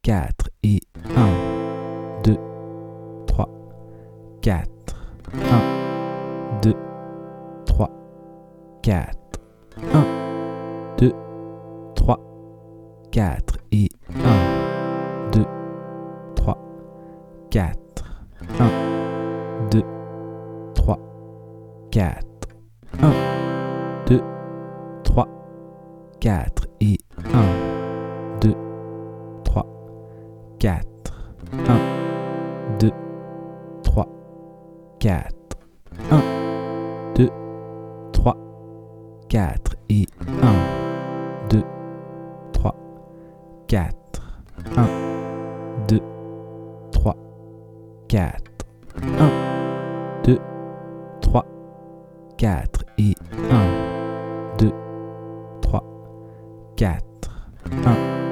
4 et 1, 2, 3, 4, 1, 2, 3, 4, 1, 2, 3, 4 et 1, 2, 3, 4, 1, 2, 3, 4, 1, 2, 3, 4 et 1, 2, 3, 4, 1, 2, 3, 4, 1, 2, 3, 4 et 1, 2, 3, 4, 1, 2, 3, 4, 1, 2, 3, 4 et 1, 2, 3, 4, 1,